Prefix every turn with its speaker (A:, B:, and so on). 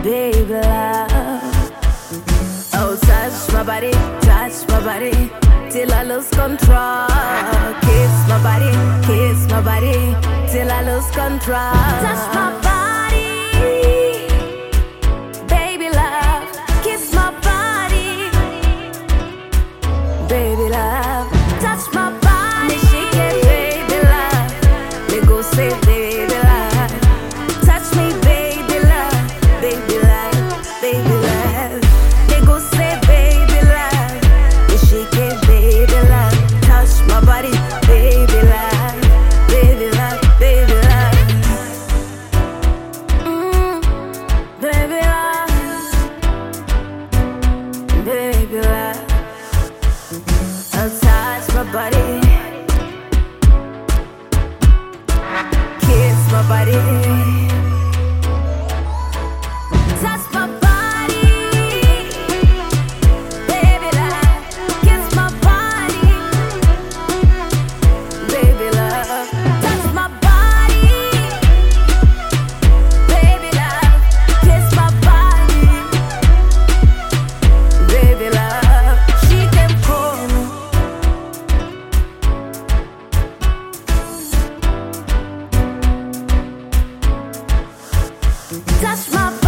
A: baby love. Oh, touch my body, till I lose control. Kiss my body, till I lose control. Touch my body, baby love. Kiss my body, baby love. Touch my body, shake it, baby love. Me go say, baby love. Touch me, baby love, baby love, baby love. Me go say, baby love. Me shake it, baby love. Touch my body, baby love, baby love, baby love. Baby love, baby love. Oh, touch my body, kiss my body, touch my body, baby love, kiss my body, baby love, touch my body, baby love, kiss my body, baby love. She can call me. Touch my